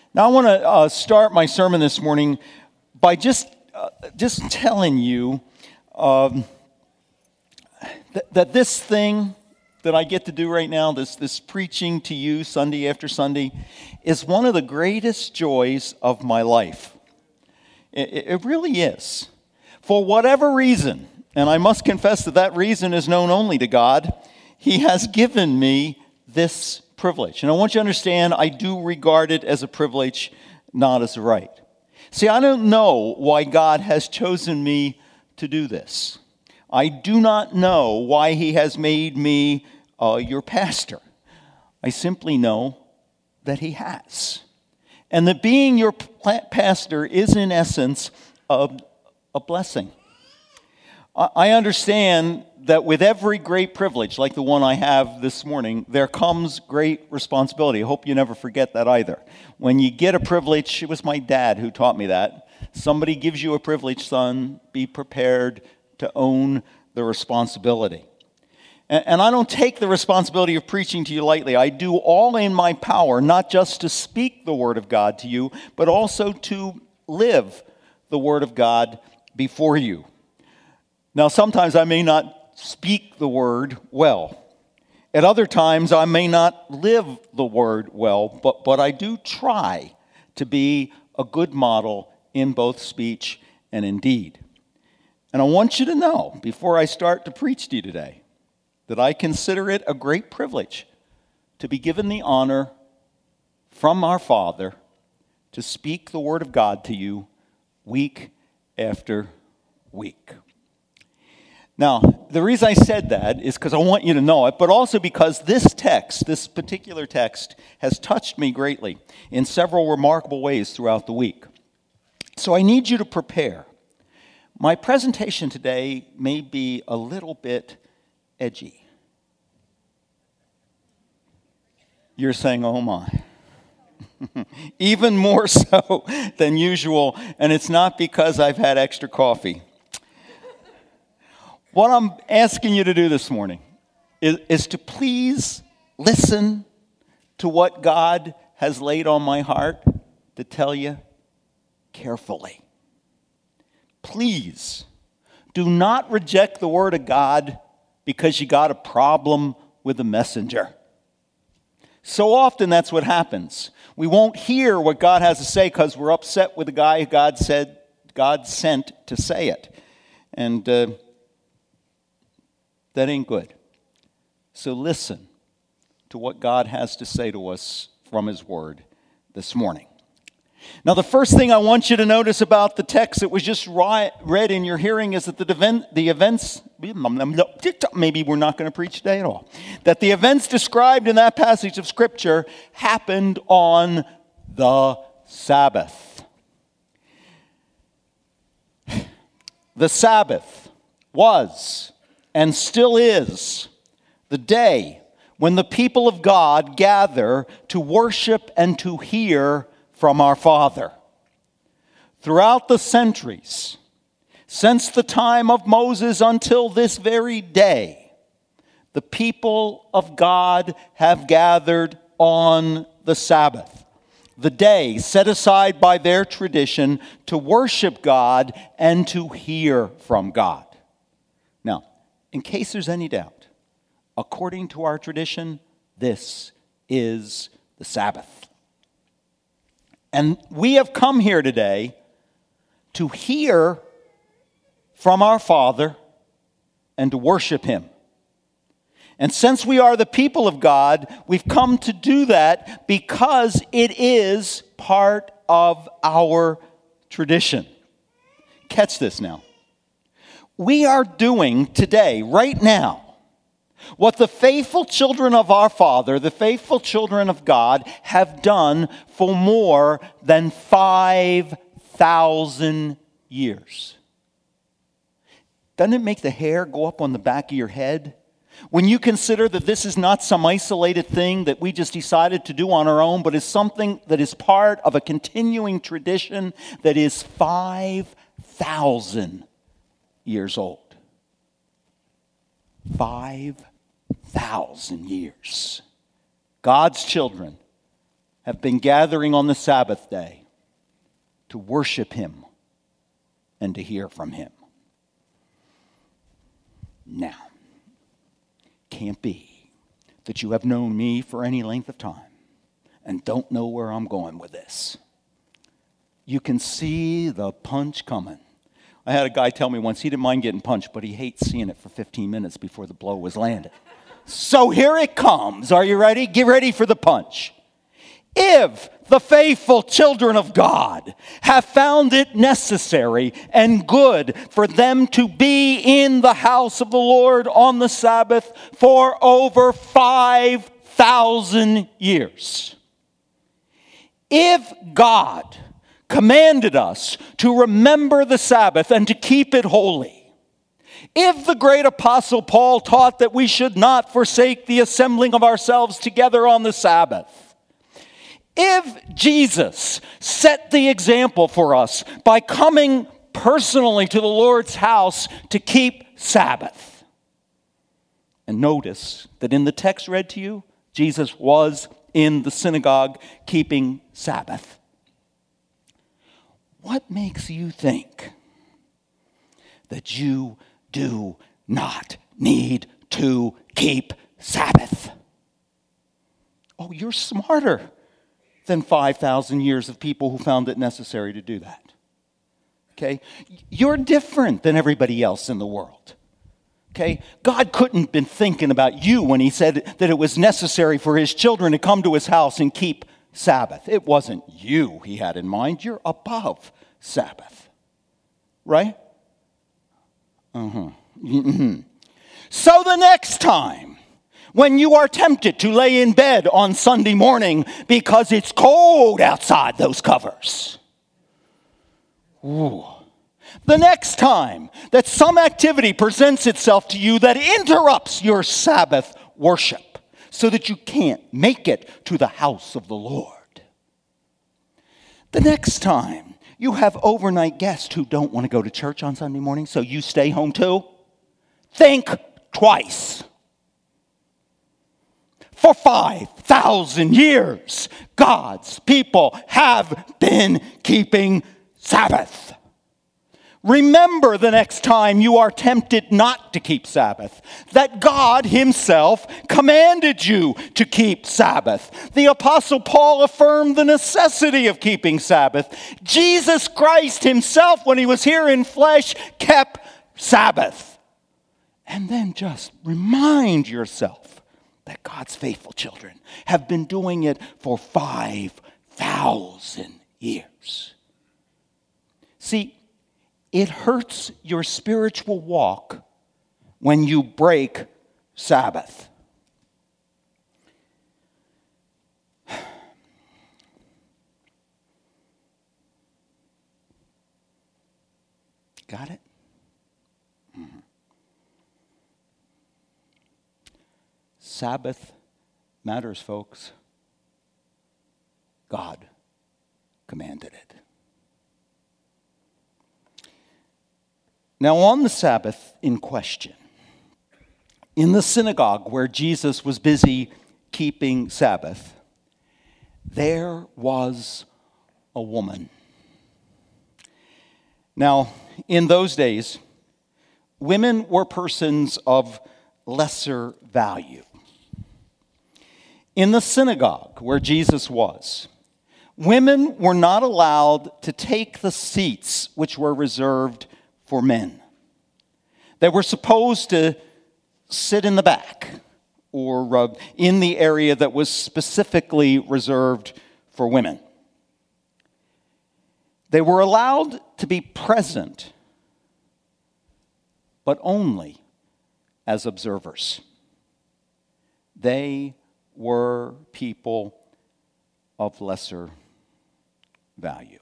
Now, I want to start my sermon this morning by just telling you that this thing that I get to do right now, this preaching to you Sunday after Sunday, is one of the greatest joys of my life. It really is. For whatever reason, and I must confess that reason is known only to God, He has given me this privilege. And I want you to understand, I do regard it as a privilege, not as a right. See, I don't know why God has chosen me to do this. I do not know why He has made me your pastor. I simply know that He has. And that being your pastor is, in essence, a blessing. I understand that with every great privilege, like the one I have this morning, there comes great responsibility. I hope you never forget that either. When you get a privilege, it was my dad who taught me that. Somebody gives you a privilege, son, be prepared to own the responsibility. And I don't take the responsibility of preaching to you lightly. I do all in my power, not just to speak the Word of God to you, but also to live the Word of God before you. Now, sometimes I may not speak the Word well. At other times, I may not live the Word well, but I do try to be a good model in both speech and in deed. And I want you to know, before I start to preach to you today, that I consider it a great privilege to be given the honor from our Father to speak the Word of God to you week after week. Now, the reason I said that is because I want you to know it, but also because this particular text, has touched me greatly in several remarkable ways throughout the week. So I need you to prepare. My presentation today may be a little bit edgy. You're saying, oh my. Even more so than usual, and it's not because I've had extra coffee. What I'm asking you to do this morning is to please listen to what God has laid on my heart to tell you carefully. Please do not reject the Word of God because you got a problem with the messenger. So often that's what happens. We won't hear what God has to say because we're upset with the guy God sent to say it. And that ain't good. So listen to what God has to say to us from His Word this morning. Now, the first thing I want you to notice about the text that was just read in your hearing is that the events, maybe we're not going to preach today at all, that the events described in that passage of Scripture happened on the Sabbath. The Sabbath was and still is the day when the people of God gather to worship and to hear from our Father. Throughout the centuries, since the time of Moses until this very day, the people of God have gathered on the Sabbath, the day set aside by their tradition to worship God and to hear from God. Now, in case there's any doubt, according to our tradition, this is the Sabbath. And we have come here today to hear from our Father and to worship Him. And since we are the people of God, we've come to do that because it is part of our tradition. Catch this now. We are doing today, right now, what the faithful children of our Father, the faithful children of God, have done for more than 5,000 years. Doesn't it make the hair go up on the back of your head? When you consider that this is not some isolated thing that we just decided to do on our own, but is something that is part of a continuing tradition that is 5,000 years old. 5,000 years. God's children have been gathering on the Sabbath day to worship him and to hear from him. Now, can't be that you have known me for any length of time and don't know where I'm going with this. You can see the punch coming. I had a guy tell me once he didn't mind getting punched, but he hates seeing it for 15 minutes before the blow was landed. So here it comes. Are you ready? Get ready for the punch. If the faithful children of God have found it necessary and good for them to be in the house of the Lord on the Sabbath for over 5,000 years, if God commanded us to remember the Sabbath and to keep it holy, if the great apostle Paul taught that we should not forsake the assembling of ourselves together on the Sabbath, if Jesus set the example for us by coming personally to the Lord's house to keep Sabbath, and notice that in the text read to you, Jesus was in the synagogue keeping Sabbath, what makes you think that you do not need to keep Sabbath? Oh, you're smarter than 5,000 years of people who found it necessary to do that. Okay? You're different than everybody else in the world. Okay? God couldn't have been thinking about you when he said that it was necessary for his children to come to his house and keep Sabbath. It wasn't you he had in mind. You're above Sabbath. Right? So the next time when you are tempted to lay in bed on Sunday morning because it's cold outside those covers, the next time that some activity presents itself to you that interrupts your Sabbath worship so that you can't make it to the house of the Lord, the next time you have overnight guests who don't want to go to church on Sunday morning, so you stay home too, think twice. For 5,000 years, God's people have been keeping Sabbath. Remember the next time you are tempted not to keep Sabbath, that God himself commanded you to keep Sabbath. The Apostle Paul affirmed the necessity of keeping Sabbath. Jesus Christ himself, when he was here in flesh, kept Sabbath. And then just remind yourself that God's faithful children have been doing it for 5,000 years. See, it hurts your spiritual walk when you break Sabbath. Got it? Sabbath matters, folks. God commanded it. Now, on the Sabbath in question, in the synagogue where Jesus was busy keeping Sabbath, there was a woman. Now, in those days, women were persons of lesser value. In the synagogue where Jesus was, women were not allowed to take the seats which were reserved for men. They were supposed to sit in the back or in the area that was specifically reserved for women. They were allowed to be present, but only as observers. They were people of lesser value.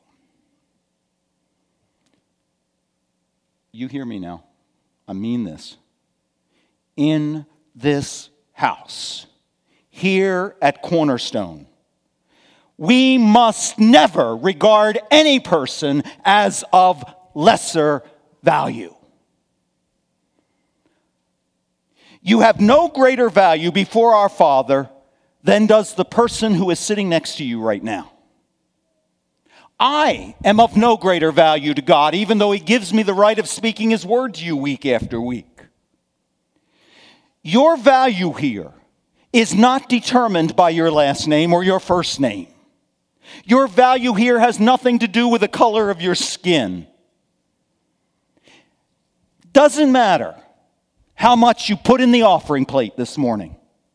You hear me now. I mean this. In this house, here at Cornerstone, we must never regard any person as of lesser value. You have no greater value before our Father than does the person who is sitting next to you right now. I am of no greater value to God, even though He gives me the right of speaking His word to you week after week. Your value here is not determined by your last name or your first name. Your value here has nothing to do with the color of your skin. Doesn't matter how much you put in the offering plate this morning.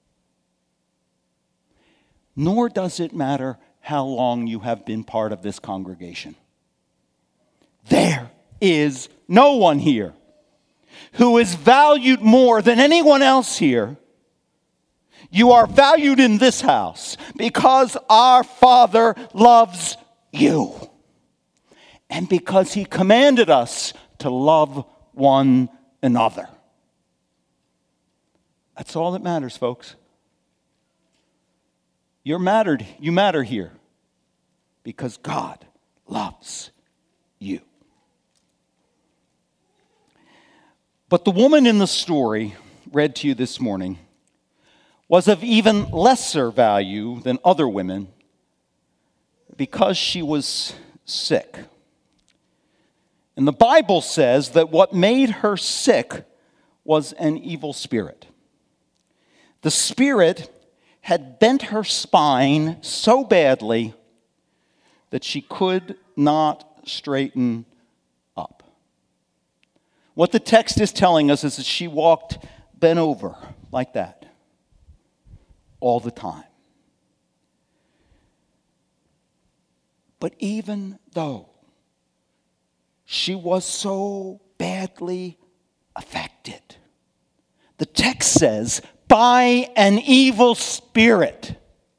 Nor does it matter how long you have been part of this congregation. There is no one here who is valued more than anyone else here. You are valued in this house because our Father loves you and because He commanded us to love one another. That's all that matters, folks. You matter here because God loves you. But the woman in the story read to you this morning was of even lesser value than other women because she was sick. And the Bible says that what made her sick was an evil spirit. The spirit had bent her spine so badly that she could not straighten up. What the text is telling us is that she walked bent over like that all the time. But even though she was so badly affected, the text says, by an evil spirit.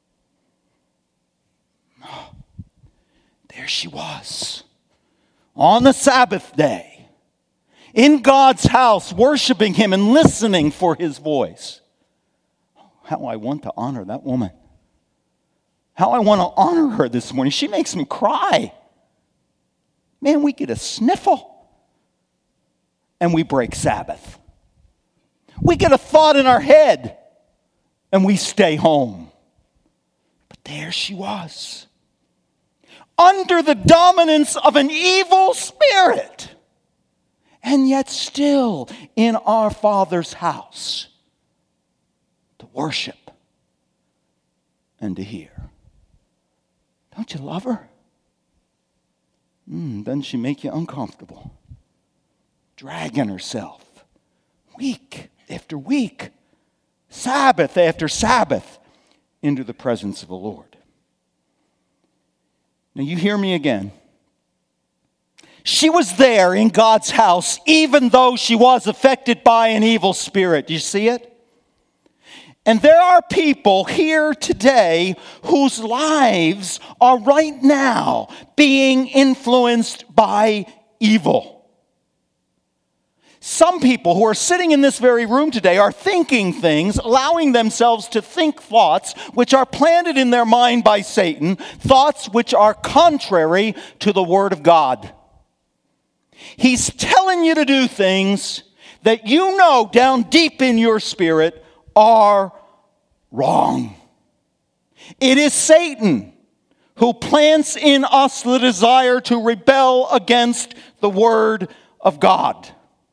There she was, on the Sabbath day, in God's house, worshiping Him and listening for His voice. How I want to honor that woman. How I want to honor her this morning. She makes me cry. Man, we get a sniffle and we break Sabbath. We get a thought in our head and we stay home. But there she was, under the dominance of an evil spirit, and yet still in our Father's house to worship and to hear. Don't you love her? Doesn't she make you uncomfortable? Dragging herself week after week, Sabbath after Sabbath, into the presence of the Lord. Now you hear me again. She was there in God's house even though she was affected by an evil spirit. Do you see it? And there are people here today whose lives are right now being influenced by evil. Some people who are sitting in this very room today are thinking things, allowing themselves to think thoughts which are planted in their mind by Satan, thoughts which are contrary to the Word of God. He's telling you to do things that you know down deep in your spirit are wrong. It is Satan who plants in us the desire to rebel against the Word of God.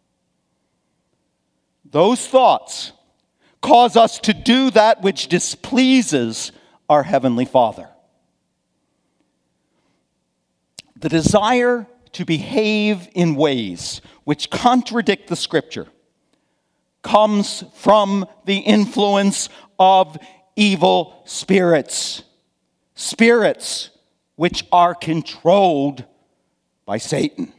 Those thoughts cause us to do that which displeases our Heavenly Father. The desire to behave in ways which contradict the Scripture comes from the influence of evil spirits. Spirits which are controlled by Satan.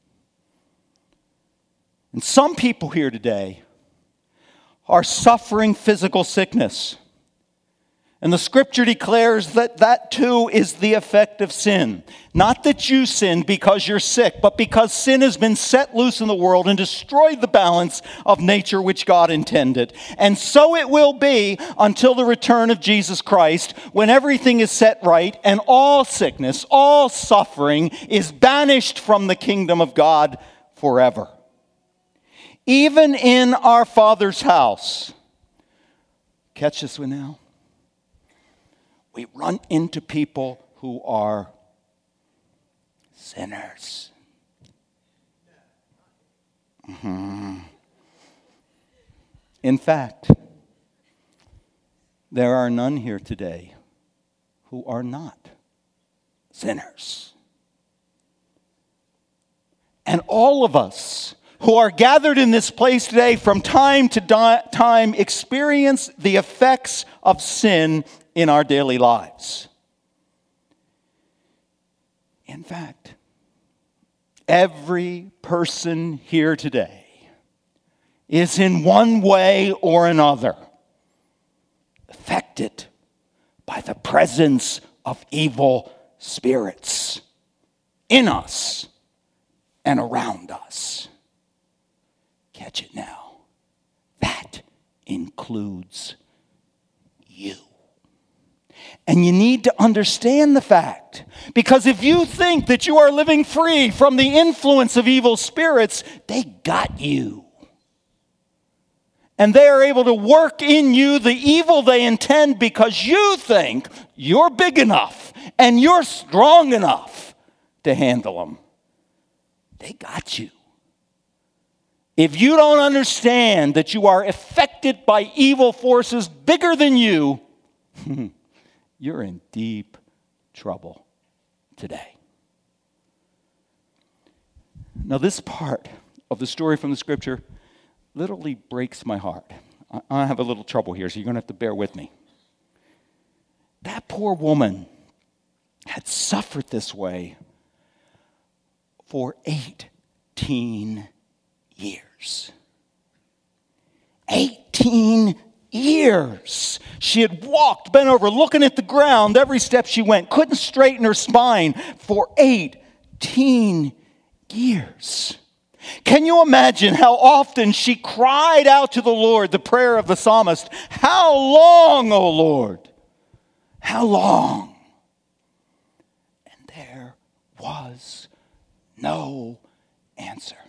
And some people here today are suffering physical sickness. And the Scripture declares that that too is the effect of sin. Not that you sinned because you're sick, but because sin has been set loose in the world and destroyed the balance of nature which God intended. And so it will be until the return of Jesus Christ, when everything is set right and all sickness, all suffering is banished from the kingdom of God forever. Even in our Father's house, catch this one now, we run into people who are sinners. In fact, there are none here today who are not sinners. And all of us who are gathered in this place today from time to time experience the effects of sin in our daily lives. In fact, every person here today is in one way or another affected by the presence of evil spirits in us and around us. Catch it now. That includes you. And you need to understand the fact, because if you think that you are living free from the influence of evil spirits, they got you. And they are able to work in you the evil they intend because you think you're big enough and you're strong enough to handle them. They got you. If you don't understand that you are affected by evil forces bigger than you, you're in deep trouble today. Now, this part of the story from the scripture literally breaks my heart. I have a little trouble here, so you're going to have to bear with me. That poor woman had suffered this way for 18 years. 18 years. She had walked, bent over, looking at the ground every step she went, couldn't straighten her spine for 18 years. Can you imagine how often she cried out to the Lord, the prayer of the psalmist, "How long, O Lord? How long?" And there was no answer.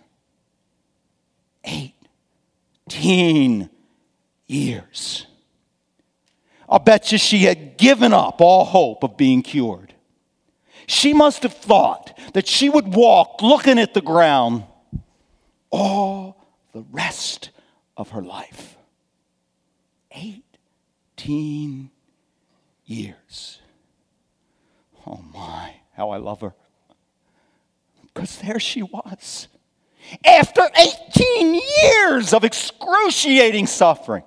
18 years. I'll bet you she had given up all hope of being cured. She must have thought that she would walk looking at the ground all the rest of her life. 18 years. Oh my, how I love her. Because there she was. After 18 years of excruciating suffering,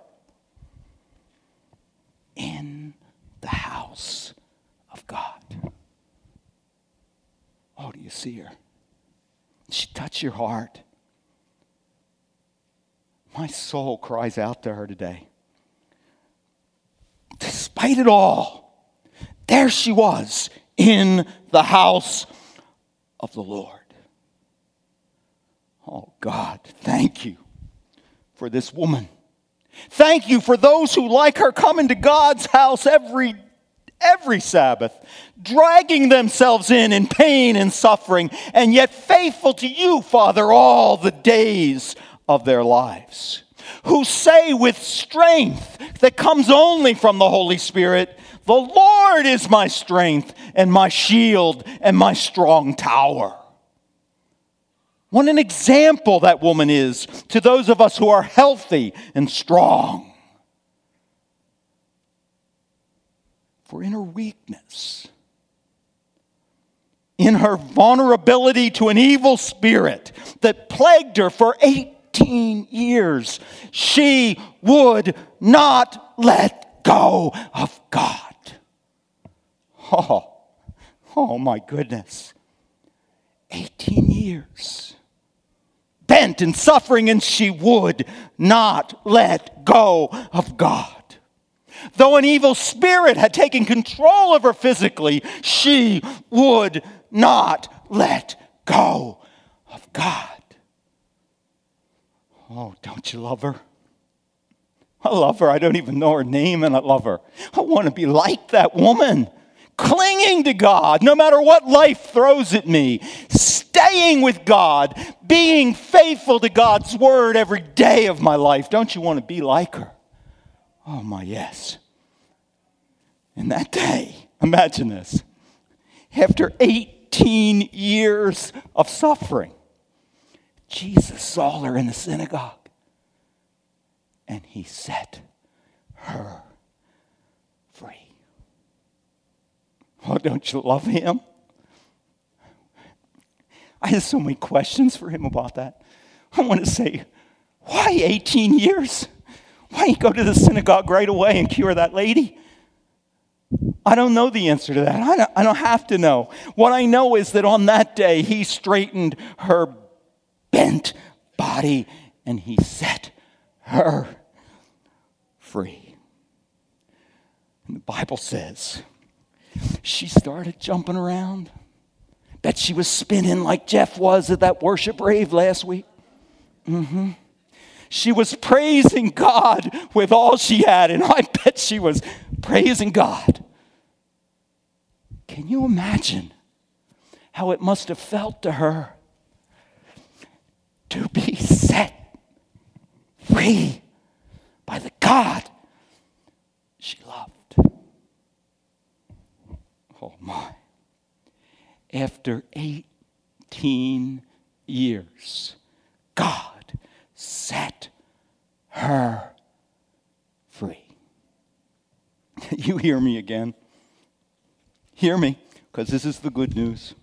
in the house of God. Oh, do you see her? She touched your heart. My soul cries out to her today. Despite it all, there she was in the house of the Lord. Oh God, thank you for this woman. Thank you for those who, like her, come into God's house every Sabbath, dragging themselves in pain and suffering, and yet faithful to you, Father, all the days of their lives. Who say with strength that comes only from the Holy Spirit, "The Lord is my strength and my shield and my strong tower." What an example that woman is to those of us who are healthy and strong. For in her weakness, in her vulnerability to an evil spirit that plagued her for 18 years, she would not let go of God. Oh my goodness. 18 years. Bent in suffering, and she would not let go of God. Though an evil spirit had taken control of her physically, she would not let go of God. Oh, don't you love her? I love her. I don't even know her name, and I love her. I want to be like that woman, clinging to God no matter what life throws at me, staying with God, being faithful to God's word every day of my life. Don't you want to be like her? Oh my, yes. In that day, Imagine this. After 18 years of suffering, Jesus saw her in the synagogue, and he set her free. Oh, don't you love him? I have so many questions for him about that. I want to say, why 18 years? Why didn't you go to the synagogue right away and cure that lady? I don't know the answer to that. I don't have to know. What I know is that on that day, he straightened her bent body and he set her free. And the Bible says she started jumping around. Bet she was spinning like Jeff was at that worship rave last week. She was praising God with all she had, and I bet she was praising God. Can you imagine how it must have felt to her to be set free by the God she loved? Oh my. After 18 years, God set her free. You hear me again. Hear me, because this is the good news.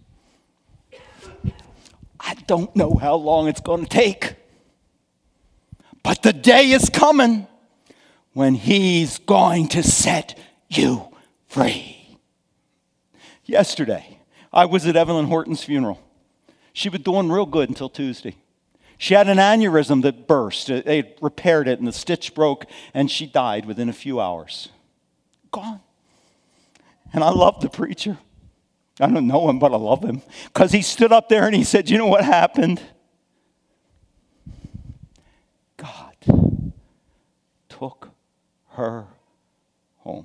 I don't know how long it's going to take, but the day is coming when he's going to set you free. Yesterday, I was at Evelyn Horton's funeral. She was doing real good until Tuesday. She had an aneurysm that burst. They had repaired it, and the stitch broke, and she died within a few hours. Gone. And I love the preacher. I don't know him, but I love him. Because he stood up there and he said, you know what happened? God took her home.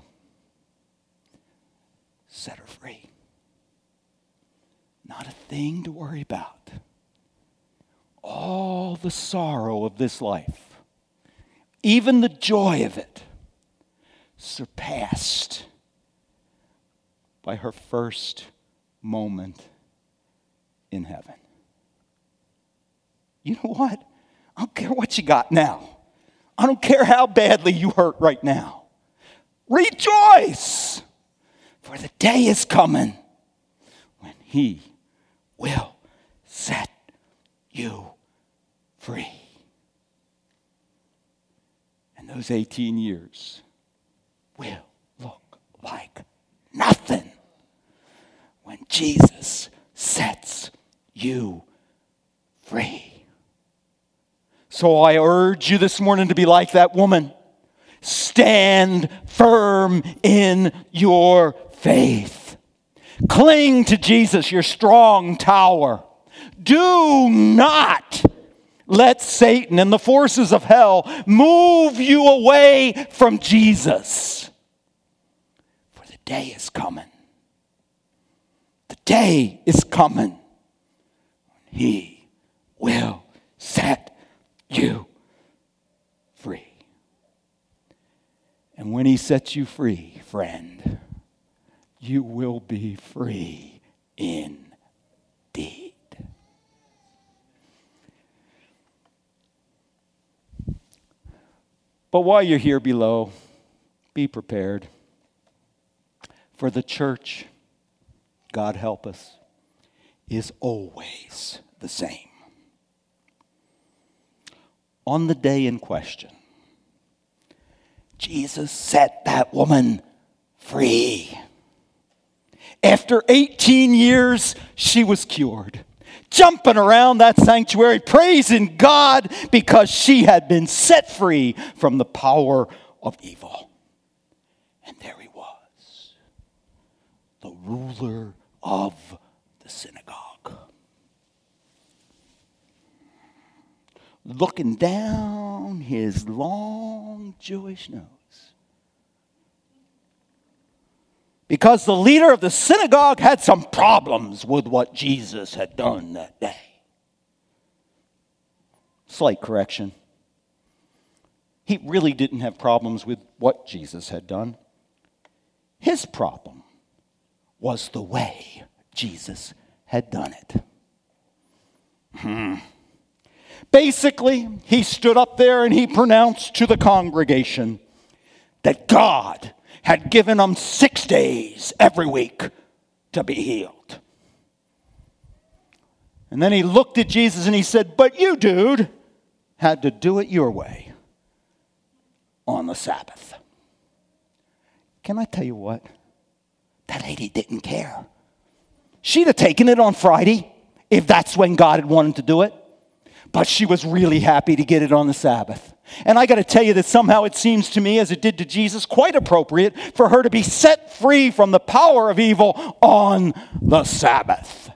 Set her free. Not a thing to worry about. All the sorrow of this life, even the joy of it, surpassed by her first moment in heaven. You know what? I don't care what you got now. I don't care how badly you hurt right now. Rejoice, for the day is coming when he will set you free. And those 18 years will look like nothing when Jesus sets you free. So I urge you this morning to be like that woman. Stand firm in your faith. Cling to Jesus, your strong tower. Do not let Satan and the forces of hell move you away from Jesus. For the day is coming. The day is coming when he will set you free. And when he sets you free, friend, you will be free indeed. But while you're here below, be prepared. For the church, God help us, is always the same. On the day in question, Jesus set that woman free. After 18 years, she was cured. Jumping around that sanctuary, praising God because she had been set free from the power of evil. And there he was, the ruler of the synagogue, looking down his long Jewish nose. Because the leader of the synagogue had some problems with what Jesus had done that day. Slight correction. He really didn't have problems with what Jesus had done. His problem was the way Jesus had done it. Basically, he stood up there and he pronounced to the congregation that God had given them 6 days every week to be healed. And then he looked at Jesus and he said, but you, dude, had to do it your way on the Sabbath. Can I tell you what? That lady didn't care. She'd have taken it on Friday if that's when God had wanted to do it. But she was really happy to get it on the Sabbath. And I got to tell you that somehow it seems to me, as it did to Jesus, quite appropriate for her to be set free from the power of evil on the Sabbath.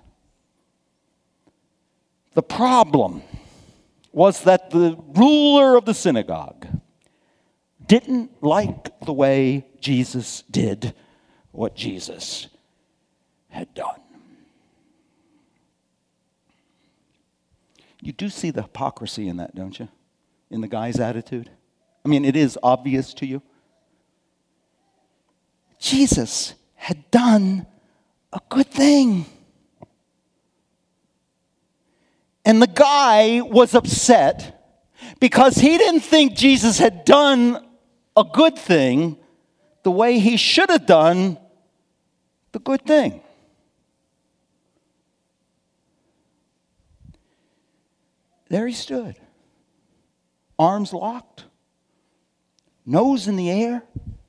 The problem was that the ruler of the synagogue didn't like the way Jesus did what Jesus had done. You do see the hypocrisy in that, don't you? In the guy's attitude. I mean, it is obvious to you. Jesus had done a good thing. And the guy was upset because he didn't think Jesus had done a good thing the way he should have done the good thing. There he stood, arms locked, nose in the air,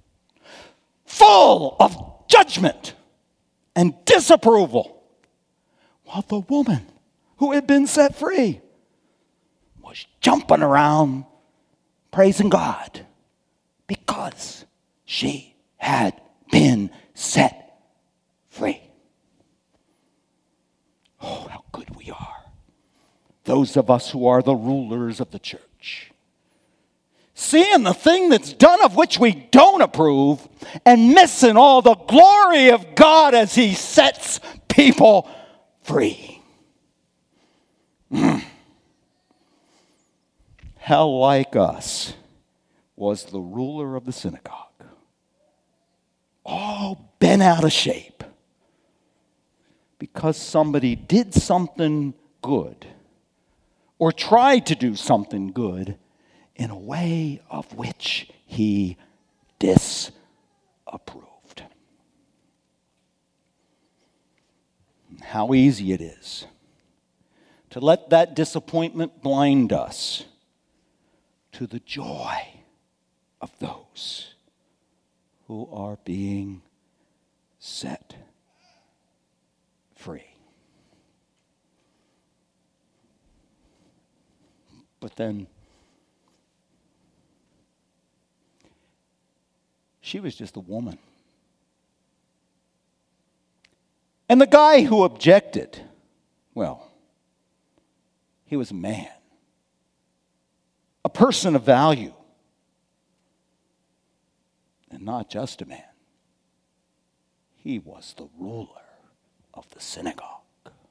full of judgment and disapproval, while the woman who had been set free was jumping around, praising God because she had been set free. Oh, how good we are. Those of us who are the rulers of the church. Seeing the thing that's done of which we don't approve and missing all the glory of God as he sets people free. How like us was the ruler of the synagogue. All bent out of shape because somebody did something good or tried to do something good in a way of which he disapproved. How easy it is to let that disappointment blind us to the joy of those who are being set free. But then she was just a woman. And the guy who objected, well, he was a man, a person of value, and not just a man. He was the ruler of the synagogue.